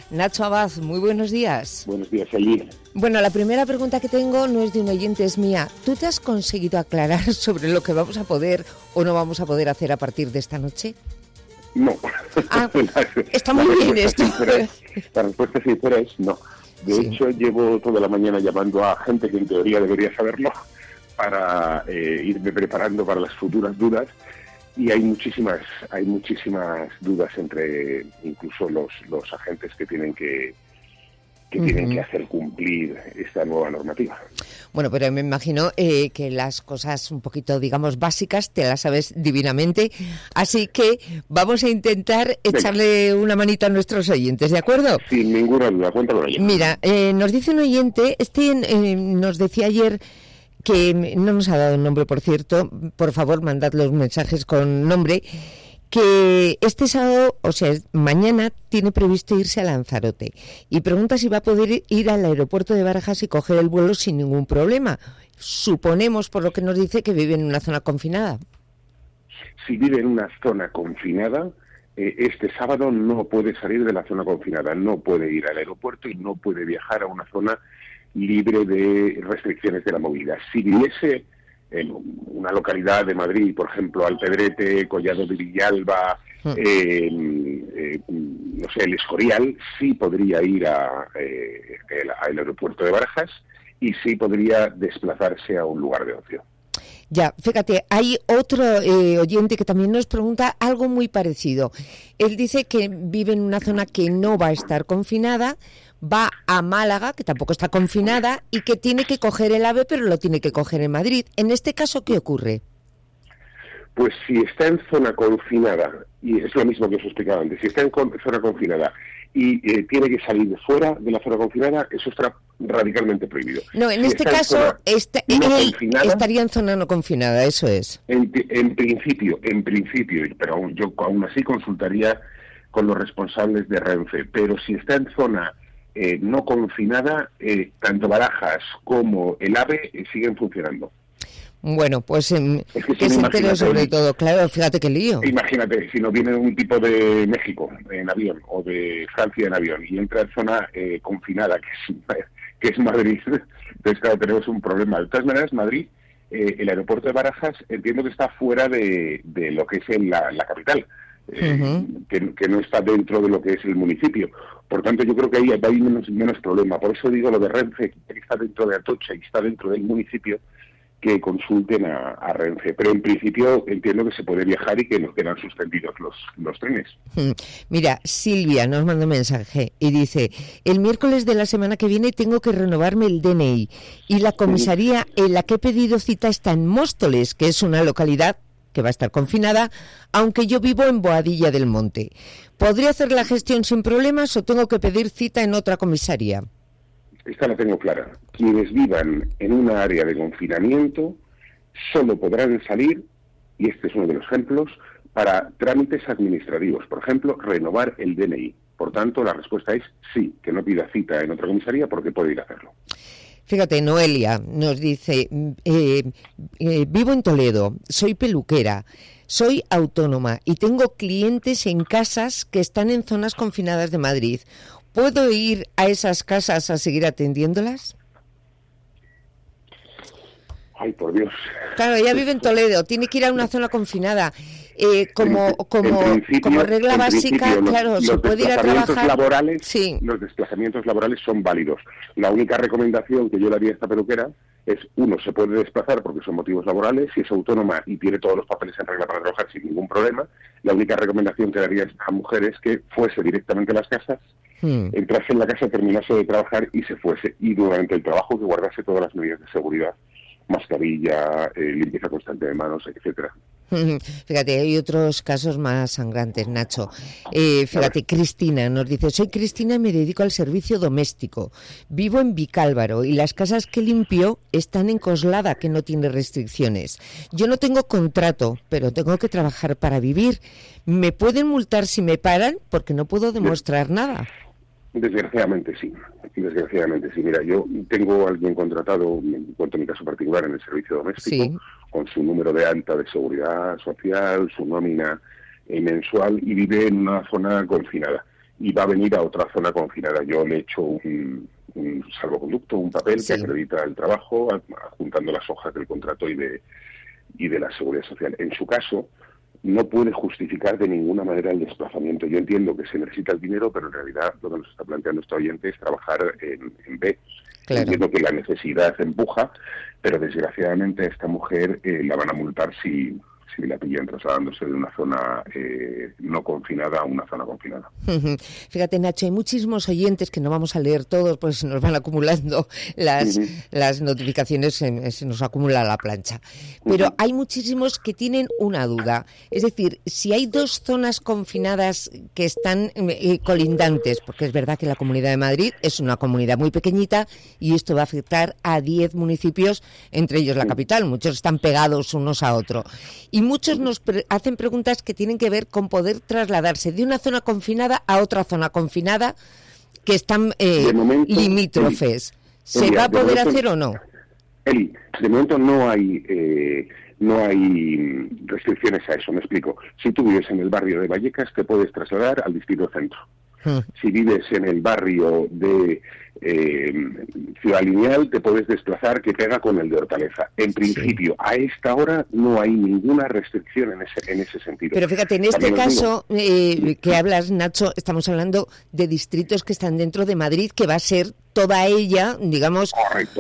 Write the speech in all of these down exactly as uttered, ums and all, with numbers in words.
Nacho Abad, muy buenos días. Buenos días, Eli. Bueno, la primera pregunta que tengo no es de un oyente, es mía. ¿Tú te has conseguido aclarar sobre lo que vamos a poder o no vamos a poder hacer a partir de esta noche? No. Ah, está muy bien esto. Sincera, la respuesta sincera es no. De sí. hecho, llevo toda la mañana llamando a gente que en teoría debería saberlo para eh, irme preparando para las futuras dudas. Y hay muchísimas, hay muchísimas dudas entre incluso los, los agentes que tienen que que uh-huh. tienen que hacer cumplir esta nueva normativa. Bueno, pero me imagino eh, que las cosas un poquito, digamos, básicas te las sabes divinamente, así que vamos a intentar echarle Venga. una manita a nuestros oyentes, ¿de acuerdo? Sin ninguna duda, cuéntalo ella. Mira, eh, nos dice un oyente, este eh, nos decía ayer, que no nos ha dado el nombre, por cierto, por favor, mandad los mensajes con nombre, que este sábado, o sea, mañana, tiene previsto irse a Lanzarote y pregunta si va a poder ir al aeropuerto de Barajas y coger el vuelo sin ningún problema. Suponemos, por lo que nos dice, que vive en una zona confinada. Si vive en una zona confinada, eh, este sábado no puede salir de la zona confinada, no puede ir al aeropuerto y no puede viajar a una zona libre de restricciones de la movilidad. Si viviese en una localidad de Madrid, por ejemplo, Alpedrete, Collado de Villalba, mm. eh, eh, no sé, el Escorial, sí podría ir a, eh, el, al aeropuerto de Barajas y sí podría desplazarse a un lugar de ocio. Ya, fíjate, hay otro eh, oyente que también nos pregunta algo muy parecido. Él dice que vive en una zona que no va a estar confinada, va a Málaga, que tampoco está confinada, y que tiene que coger el AVE, pero lo tiene que coger en Madrid. En este caso, ¿qué ocurre? Pues si está en zona confinada, y es lo mismo que os explicaba antes, si está en con, zona confinada y eh, tiene que salir fuera de la zona confinada, eso está radicalmente prohibido. No, en si este caso, este, no él estaría en zona no confinada, eso es. En, en principio, en principio, pero aún, yo aún así consultaría con los responsables de Renfe, pero si está en zona Eh, no confinada, eh, tanto Barajas como el AVE eh, siguen funcionando. Bueno, pues eh, es que, que si se entere sobre todo, claro, fíjate qué lío. Imagínate, si no viene un tipo de México en avión o de Francia en avión y entra en zona eh, confinada, que es, que es Madrid, entonces claro, tenemos un problema. De todas maneras, Madrid, eh, el aeropuerto de Barajas, entiendo que está fuera de, de lo que es en la, la capital. Eh, uh-huh. que, que no está dentro de lo que es el municipio. Por tanto, yo creo que ahí hay menos, menos problema. Por eso digo lo de Renfe, que está dentro de Atocha y está dentro del municipio, que consulten a, a Renfe. Pero en principio entiendo que se puede viajar y que nos quedan suspendidos los, los trenes. Mira, Silvia nos manda un mensaje y dice: el miércoles de la semana que viene tengo que renovarme el D N I y la comisaría en la que he pedido cita está en Móstoles, que es una localidad que va a estar confinada, aunque yo vivo en Boadilla del Monte. ¿Podría hacer la gestión sin problemas o tengo que pedir cita en otra comisaría? Esta la tengo clara. Quienes vivan en una área de confinamiento solo podrán salir, y este es uno de los ejemplos, para trámites administrativos. Por ejemplo, renovar el D N I. Por tanto, la respuesta es sí, que no pida cita en otra comisaría porque puede ir a hacerlo. Fíjate, Noelia nos dice, eh, eh, vivo en Toledo, soy peluquera, soy autónoma y tengo clientes en casas que están en zonas confinadas de Madrid. ¿Puedo ir a esas casas a seguir atendiéndolas? Ay, por Dios. Claro, ella vive en Toledo, tiene que ir a una zona confinada. Eh, como como como regla básica, los, claro, los se puede ir a trabajar. Laborales, sí. Los desplazamientos laborales son válidos. La única recomendación que yo le haría a esta peluquera es, uno, se puede desplazar porque son motivos laborales, si es autónoma y tiene todos los papeles en regla para trabajar sin ningún problema. La única recomendación que le haría a esta mujer es que fuese directamente a las casas, hmm. entrase en la casa, terminase de trabajar y se fuese. Y durante el trabajo que guardase todas las medidas de seguridad, mascarilla, eh, limpieza constante de manos, etcétera. Fíjate, hay otros casos más sangrantes, Nacho. Eh, fíjate, Cristina nos dice: soy Cristina y me dedico al servicio doméstico. Vivo en Vicálvaro y las casas que limpio están en Coslada, que no tiene restricciones. Yo no tengo contrato, pero tengo que trabajar para vivir. ¿Me pueden multar si me paran? Porque no puedo demostrar nada. Desgraciadamente sí, desgraciadamente sí. Mira, yo tengo a alguien contratado, en cuanto a mi caso particular, en el servicio doméstico, sí. con su número de alta de seguridad social, su nómina eh, mensual, y vive en una zona confinada. y va a venir a otra zona confinada. Yo le he hecho un, un salvoconducto, un papel sí. que acredita el trabajo, juntando las hojas del contrato y de, y de la Seguridad Social. En su caso, no puede justificar de ninguna manera el desplazamiento. Yo entiendo que se necesita el dinero, pero en realidad lo que nos está planteando este oyente es trabajar en, en B. Claro. Entiendo que la necesidad empuja, pero desgraciadamente a esta mujer eh, la van a multar si... si la pillan trasladándose de una zona eh, no confinada a una zona confinada. Fíjate, Nacho, hay muchísimos oyentes que no vamos a leer todos porque se nos van acumulando las, uh-huh. las notificaciones, se, se nos acumula la plancha. Pero uh-huh. hay muchísimos que tienen una duda. Es decir, si hay dos zonas confinadas que están eh, colindantes, porque es verdad que la Comunidad de Madrid es una comunidad muy pequeñita y esto va a afectar a diez municipios, entre ellos la capital. Muchos están pegados unos a otros. Y muchos nos pre- hacen preguntas que tienen que ver con poder trasladarse de una zona confinada a otra zona confinada que están eh, momento, limítrofes. Eli, ¿Se Eli, va a poder momento, hacer o no? Eli, de momento no hay eh, no hay restricciones a eso, me explico. Si tú vives en el barrio de Vallecas, te puedes trasladar al distrito centro. Hmm. Si vives en el barrio de eh, Ciudad Lineal, te puedes desplazar que pega con el de Hortaleza. En principio, sí. a esta hora no hay ninguna restricción en ese en ese sentido. Pero fíjate, en este caso eh, que hablas, Nacho, estamos hablando de distritos que están dentro de Madrid, que va a ser toda ella, digamos,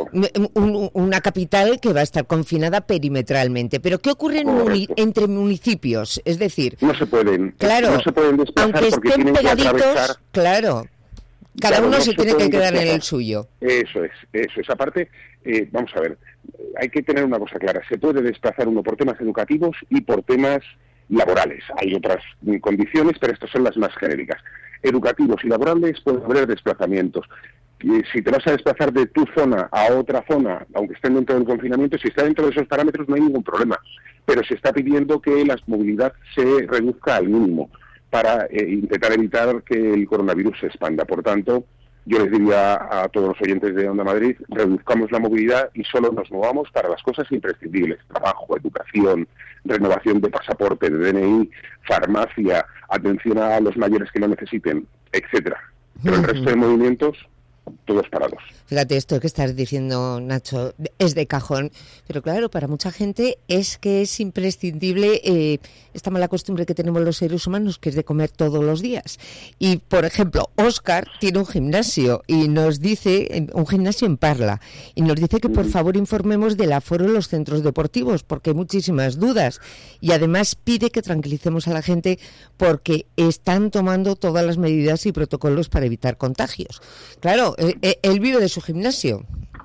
un, una capital que va a estar confinada perimetralmente. Pero ¿qué ocurre en muni- entre municipios? Es decir, no se pueden, claro, no se pueden desplazar aunque porque estén tienen pegaditos, que atravesar. Claro. Cada claro, uno no se, se tiene que quedar desplazar. en el suyo. Eso es, eso es. Aparte, eh, vamos a ver, hay que tener una cosa clara. Se puede desplazar uno por temas educativos y por temas laborales. Hay otras condiciones, pero estas son las más genéricas. Educativos y laborales pueden haber desplazamientos. Y si te vas a desplazar de tu zona a otra zona, aunque estén dentro del confinamiento, si está dentro de esos parámetros no hay ningún problema. Pero se está pidiendo que la movilidad se reduzca al mínimo para eh, intentar evitar que el coronavirus se expanda. Por tanto, yo les diría a todos los oyentes de Onda Madrid, reduzcamos la movilidad y solo nos movamos para las cosas imprescindibles: trabajo, educación, renovación de pasaporte, de D N I, farmacia, atención a los mayores que lo necesiten, etcétera. Pero el resto de movimientos, todos parados. Fíjate, esto que estás diciendo, Nacho, es de cajón, pero claro, para mucha gente es que es imprescindible eh, esta mala costumbre que tenemos los seres humanos, que es de comer todos los días. Y, por ejemplo, Óscar tiene un gimnasio y nos dice, un gimnasio en Parla, y nos dice que por favor informemos del aforo en los centros deportivos, porque hay muchísimas dudas. Y además pide que tranquilicemos a la gente porque están tomando todas las medidas y protocolos para evitar contagios. Claro, él vive de su gimnasio.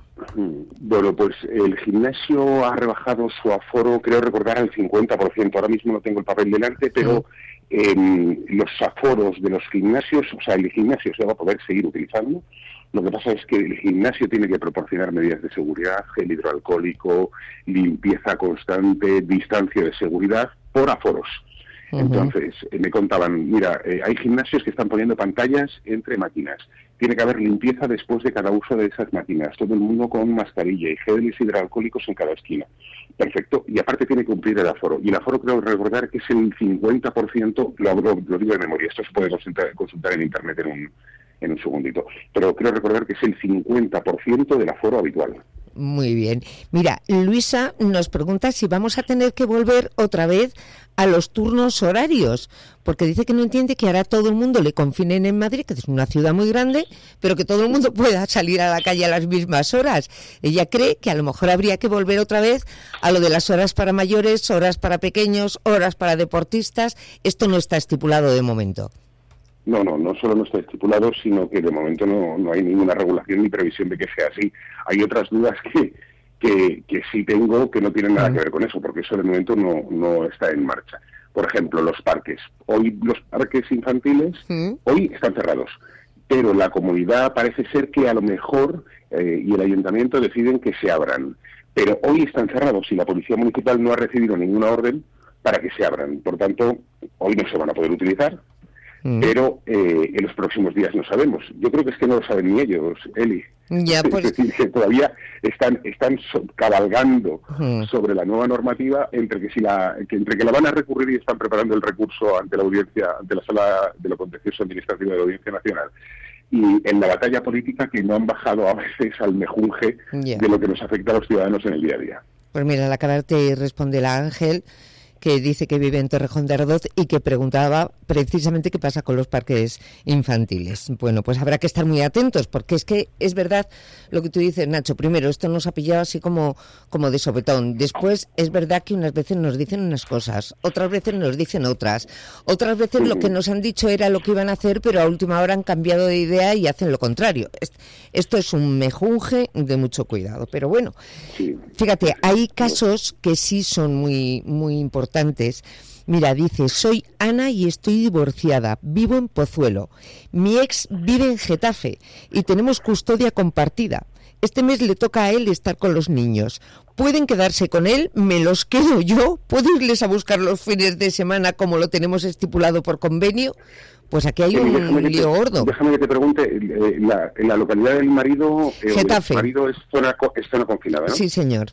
Bueno, pues el gimnasio ha rebajado su aforo, creo recordar, al cincuenta por ciento. Ahora mismo no tengo el papel delante, pero eh, los aforos de los gimnasios, o sea, el gimnasio se va a poder seguir utilizando. Lo que pasa es que el gimnasio tiene que proporcionar medidas de seguridad, gel hidroalcohólico, limpieza constante, distancia de seguridad, por aforos. Uh-huh. Entonces, eh, me contaban, mira, eh, hay gimnasios que están poniendo pantallas entre máquinas. Tiene que haber limpieza después de cada uso de esas máquinas. Todo el mundo con mascarilla y geles hidroalcohólicos en cada esquina. Perfecto. Y aparte tiene que cumplir el aforo. Y el aforo, creo recordar, que es el cincuenta por ciento, lo, lo, lo digo de memoria, esto se puede consultar, consultar en internet en un, en un segundito. Pero creo recordar que es el cincuenta por ciento del aforo habitual. Muy bien. Mira, Luisa nos pregunta si vamos a tener que volver otra vez a los turnos horarios, porque dice que no entiende que ahora todo el mundo le confinen en Madrid, que es una ciudad muy grande, pero que todo el mundo pueda salir a la calle a las mismas horas. Ella cree que a lo mejor habría que volver otra vez a lo de las horas para mayores, horas para pequeños, horas para deportistas. Esto no está estipulado de momento. No, no, no solo no está estipulado, sino que de momento no, no hay ninguna regulación ni previsión de que sea así. Hay otras dudas que, que, que sí tengo que no tienen nada que ver con eso, porque eso de momento no, no está en marcha. Por ejemplo, los parques. Hoy los parques infantiles, ¿Mm? hoy están cerrados, pero la comunidad parece ser que a lo mejor eh, y el ayuntamiento deciden que se abran. Pero hoy están cerrados y la policía municipal no ha recibido ninguna orden para que se abran. Por tanto, hoy no se van a poder utilizar. Pero eh, en los próximos días no sabemos. Yo creo que es que no lo saben ni ellos, Eli. Ya, pues... Es decir, que todavía están están so- cabalgando uh-huh. sobre la nueva normativa, entre que si la que entre que la van a recurrir y están preparando el recurso ante la audiencia, ante la sala de lo contencioso administrativo de la Audiencia Nacional, y en la batalla política, que no han bajado a veces al mejunje yeah. de lo que nos afecta a los ciudadanos en el día a día. Pues mira, al acabarte responde la Ángel, que dice que vive en Torrejón de Ardoz y que preguntaba precisamente qué pasa con los parques infantiles. Bueno, pues habrá que estar muy atentos, porque es que es verdad lo que tú dices, Nacho. Primero, esto nos ha pillado así como, como de sopetón. Después, es verdad que unas veces nos dicen unas cosas, otras veces nos dicen otras. Otras veces lo que nos han dicho era lo que iban a hacer, pero a última hora han cambiado de idea y hacen lo contrario. Esto es un mejunje de mucho cuidado. Pero bueno, fíjate, hay casos que sí son muy, muy importantes. Mira, dice, soy Ana y estoy divorciada, vivo en Pozuelo. Mi ex vive en Getafe y tenemos custodia compartida. Este mes le toca a él estar con los niños. ¿Pueden quedarse con él? ¿Me los quedo yo? ¿Puedo irles a buscar los fines de semana como lo tenemos estipulado por convenio? Pues aquí hay un déjame lío te, gordo. Déjame que te pregunte, eh, la, en la localidad del marido, eh, Getafe. El marido es zona, es zona confinada, ¿no? Sí, señor.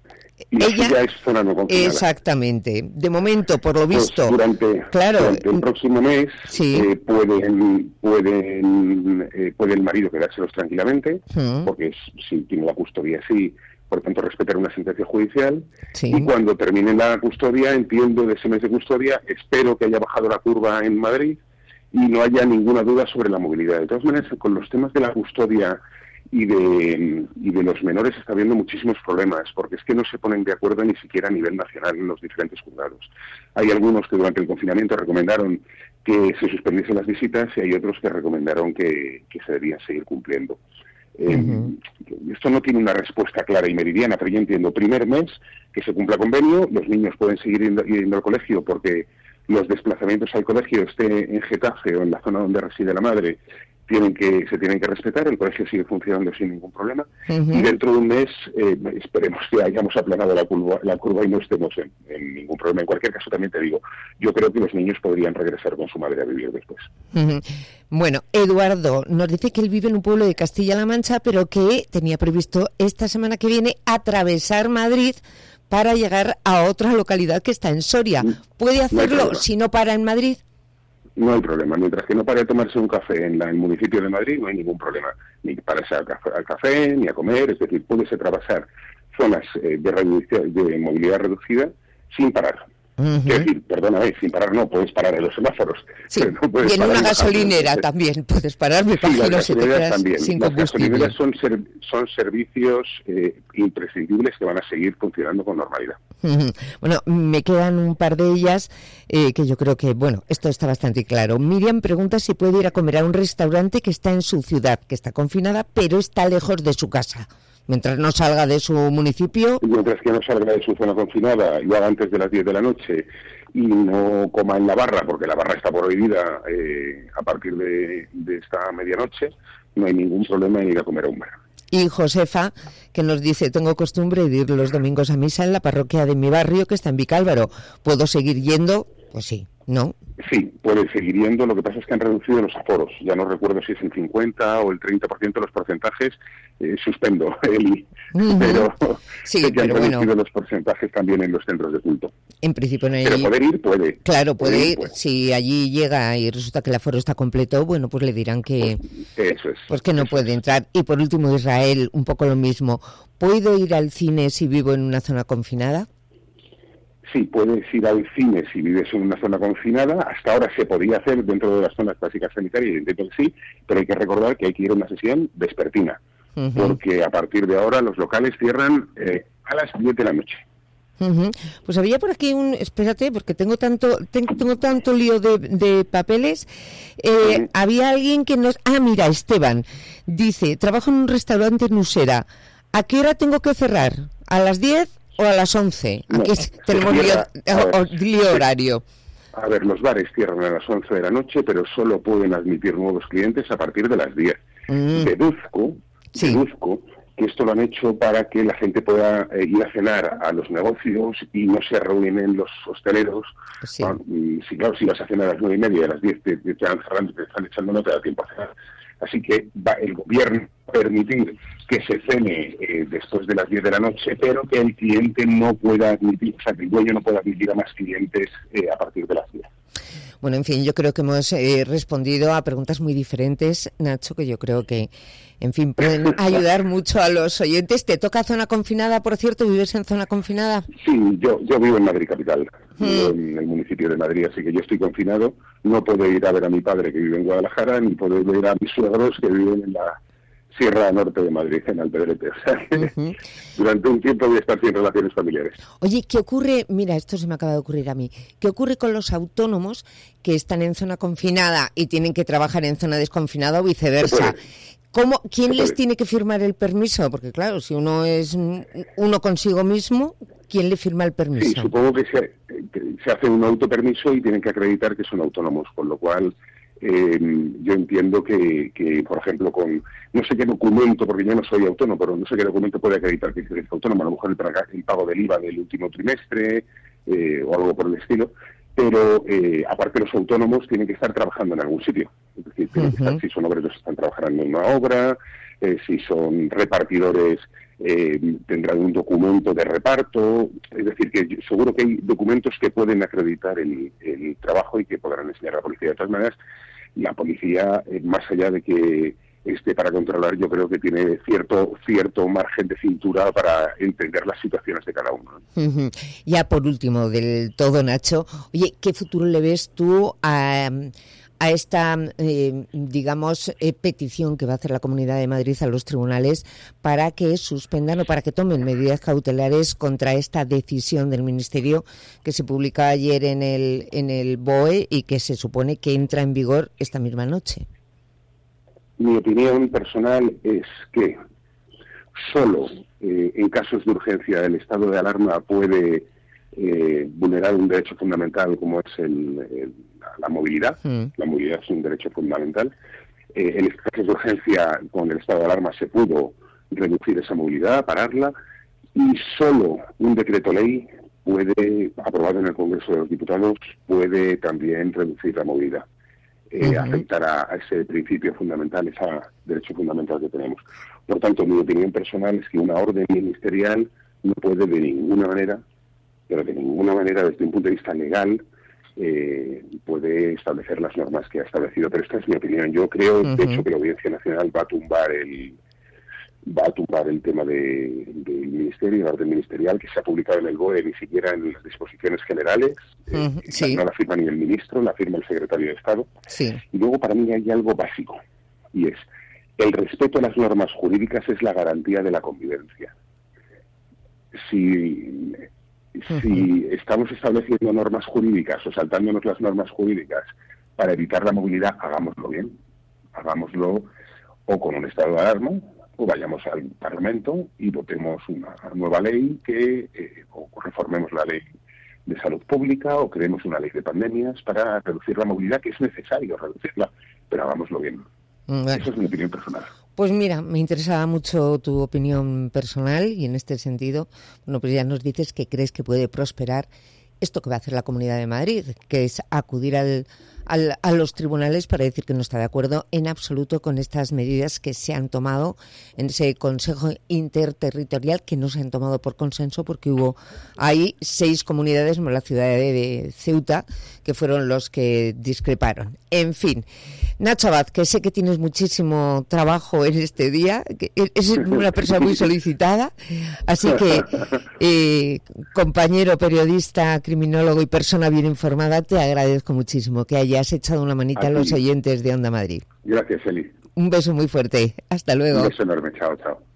Y ella ya es zona no confinada. Exactamente. De momento, por lo visto, pues durante, claro, durante el próximo mes sí. eh, pueden, pueden, eh, puede el marido quedárselos tranquilamente, uh-huh. porque es, si tiene la custodia, sí, por tanto respetar una sentencia judicial. Sí. Y cuando termine la custodia, entiendo de ese mes de custodia, espero que haya bajado la curva en Madrid y no haya ninguna duda sobre la movilidad. De todas maneras, con los temas de la custodia y de, y de los menores está habiendo muchísimos problemas, porque es que no se ponen de acuerdo ni siquiera a nivel nacional en los diferentes juzgados. Hay algunos que durante el confinamiento recomendaron que se suspendiesen las visitas y hay otros que recomendaron que, que se debían seguir cumpliendo. Uh-huh. Eh, esto no tiene una respuesta clara y meridiana, pero yo entiendo, primer mes que se cumpla convenio, los niños pueden seguir yendo, yendo al colegio porque los desplazamientos al colegio, esté en Getafe o en la zona donde reside la madre, tienen que se tienen que respetar, el colegio sigue funcionando sin ningún problema, uh-huh. y dentro de un mes eh, esperemos que hayamos aplanado la curva, la curva y no estemos en, en ningún problema. En cualquier caso, también te digo, yo creo que los niños podrían regresar con su madre a vivir después. Uh-huh. Bueno, Eduardo nos dice que él vive en un pueblo de Castilla-La Mancha, pero que tenía previsto esta semana que viene atravesar Madrid para llegar a otra localidad que está en Soria. ¿Puede hacerlo no si no para en Madrid? No hay problema. Mientras que no pare a tomarse un café en la, el municipio de Madrid, no hay ningún problema. Ni pararse al café, al café, ni a comer. Es decir, puedes atravesar zonas eh, de, reduc- de movilidad reducida sin parar. Uh-huh. Es decir, perdóname, sin parar no, puedes parar en los semáforos. Sí, no puedes y en una gasolinera también puedes parar, me imagino, sí, las si te quedas también. sin las combustible. Las gasolineras son, ser, son servicios eh, imprescindibles que van a seguir funcionando con normalidad. Uh-huh. Bueno, me quedan un par de ellas eh, que yo creo que, bueno, esto está bastante claro. Miriam pregunta si puede ir a comer a un restaurante que está en su ciudad, que está confinada, pero está lejos de su casa. Mientras no salga de su municipio... Mientras que no salga de su zona confinada, y haga antes de las diez de la noche, y no coma en la barra, porque la barra está prohibida eh, a partir de, de esta medianoche, no hay ningún problema en ir a comer a un bar. Y Josefa, que nos dice, tengo costumbre de ir los domingos a misa en la parroquia de mi barrio, que está en Vicálvaro. ¿Puedo seguir yendo? Pues sí, ¿no? Sí, puede seguir yendo. Lo que pasa es que han reducido los aforos. Ya no recuerdo si es el cincuenta o el treinta por ciento de los porcentajes. Eh, suspendo, Eli. Uh-huh. Pero sí, sé que pero han reducido bueno. los porcentajes también en los centros de culto. En principio no hay... Pero poder ir, puede. Claro, puede, puede ir. Puede. Si allí llega y resulta que el aforo está completo, bueno, pues le dirán que... Eso es. Pues que no puede es. entrar. Y por último, Israel, un poco lo mismo. ¿Puedo ir al cine si vivo en una zona confinada? Sí, puedes ir al cine si vives en una zona confinada. Hasta ahora se podía hacer dentro de las zonas básicas sanitarias, y entiendo que sí, pero hay que recordar que hay que ir a una sesión vespertina, uh-huh. porque a partir de ahora los locales cierran eh, a las diez de la noche. Uh-huh. Pues había por aquí un... Espérate, porque tengo tanto tengo, tengo tanto lío de, de papeles. Eh, uh-huh. Había alguien que nos... Ah, mira, Esteban. Dice, trabajo en un restaurante en Usera. ¿A qué hora tengo que cerrar? ¿A las diez o a las once? Aquí no, tenemos cierra, lío, ver, lío horario. A ver, los bares cierran a las once de la noche, pero solo pueden admitir nuevos clientes a partir de las diez. Mm. Deduzco, sí. deduzco que esto lo han hecho para que la gente pueda eh, ir a cenar a los negocios y no se reúnen los hosteleros. Sí. ¿no? Y, si, claro, si vas a cenar a las nueve y media y a las diez te, te están cerrando, te están echando, no te da tiempo a cenar. Así que va el gobierno a permitir que se cene eh, después de las diez de la noche, pero que el cliente no pueda admitir, o sea, que el dueño no pueda admitir a más clientes eh, a partir de las diez. Bueno, en fin, yo creo que hemos eh, respondido a preguntas muy diferentes, Nacho, que yo creo que, en fin, pueden ayudar mucho a los oyentes. ¿Te toca zona confinada, por cierto? ¿Vives en zona confinada? Sí, yo, yo vivo en Madrid capital, hmm. vivo en el municipio de Madrid, así que yo estoy confinado. No puedo ir a ver a mi padre, que vive en Guadalajara, ni puedo ver a mis suegros, que viven en la Sierra Norte de Madrid, en Alpedrete. O sea, que uh-huh. durante un tiempo voy a estar sin relaciones familiares. Oye, ¿qué ocurre? Mira, esto se me acaba de ocurrir a mí. ¿Qué ocurre con los autónomos que están en zona confinada y tienen que trabajar en zona desconfinada o viceversa? ¿Cómo, ¿Quién les tiene que firmar el permiso? Porque claro, si uno es uno consigo mismo, ¿quién le firma el permiso? Sí, supongo que se, que se hace un autopermiso y tienen que acreditar que son autónomos, con lo cual eh, yo entiendo que, que, por ejemplo, con no sé qué documento, porque yo no soy autónomo, pero no sé qué documento puede acreditar que es autónomo, a lo mejor el, el pago del I V A del último trimestre eh, o algo por el estilo. Pero eh, aparte los autónomos tienen que estar trabajando en algún sitio. Es decir, tienen uh-huh. que estar, si son obreros están trabajando en una obra, eh, si son repartidores eh, tendrán un documento de reparto. Es decir, que seguro que hay documentos que pueden acreditar el, el trabajo y que podrán enseñar a la policía. De todas maneras, la policía, eh, más allá de que este para controlar, yo creo que tiene cierto cierto margen de cintura para entender las situaciones de cada uno. Uh-huh. Ya por último del todo, Nacho, oye, ¿qué futuro le ves tú a, a esta, eh, digamos, eh, petición que va a hacer la Comunidad de Madrid a los tribunales para que suspendan o para que tomen medidas cautelares contra esta decisión del Ministerio que se publica ayer en el, en el B O E y que se supone que entra en vigor esta misma noche? Mi opinión personal es que solo eh, en casos de urgencia el estado de alarma puede eh, vulnerar un derecho fundamental como es el, el, la movilidad. Mm. La movilidad es un derecho fundamental. Eh, en casos de urgencia con el estado de alarma se pudo reducir esa movilidad, pararla, y solo un decreto ley puede, aprobado en el Congreso de los Diputados, puede también reducir la movilidad. Eh, uh-huh. afectar a, a ese principio fundamental, ese derecho fundamental que tenemos. Por tanto, mi opinión personal es que una orden ministerial no puede de ninguna manera, pero de ninguna manera desde un punto de vista legal, eh, puede establecer las normas que ha establecido. Pero esta es mi opinión. Yo creo, uh-huh. de hecho, que la Audiencia Nacional va a tumbar el va a tumbar el tema de, del Ministerio, la orden ministerial que se ha publicado en el B O E, ni siquiera en las disposiciones generales. Uh-huh, eh, sí. No la firma ni el ministro, la firma el secretario de Estado. Sí. Y luego para mí hay algo básico, y es el respeto a las normas jurídicas es la garantía de la convivencia. Si, uh-huh. si estamos estableciendo normas jurídicas o saltándonos las normas jurídicas para evitar la movilidad, hagámoslo bien, hagámoslo o con un estado de alarma, o vayamos al Parlamento y votemos una nueva ley que eh, o reformemos la ley de salud pública o creemos una ley de pandemias para reducir la movilidad, que es necesario reducirla, pero hagámoslo bien. Bueno, eso es mi opinión personal. Pues mira, me interesaba mucho tu opinión personal y en este sentido, bueno, pues ya nos dices que crees que puede prosperar esto que va a hacer la Comunidad de Madrid, que es acudir al, al, a los tribunales para decir que no está de acuerdo en absoluto con estas medidas que se han tomado en ese Consejo Interterritorial, que no se han tomado por consenso porque hubo ahí seis comunidades, como la ciudad de, de Ceuta, que fueron los que discreparon. En fin, Nacho Abad, que sé que tienes muchísimo trabajo en este día, que es una persona muy solicitada, así que eh, compañero periodista, criminólogo y persona bien informada, te agradezco muchísimo que hayas echado una manita a, a los oyentes de Onda Madrid. Gracias, Eli. Un beso muy fuerte. Hasta luego. Un beso enorme. Chao, chao.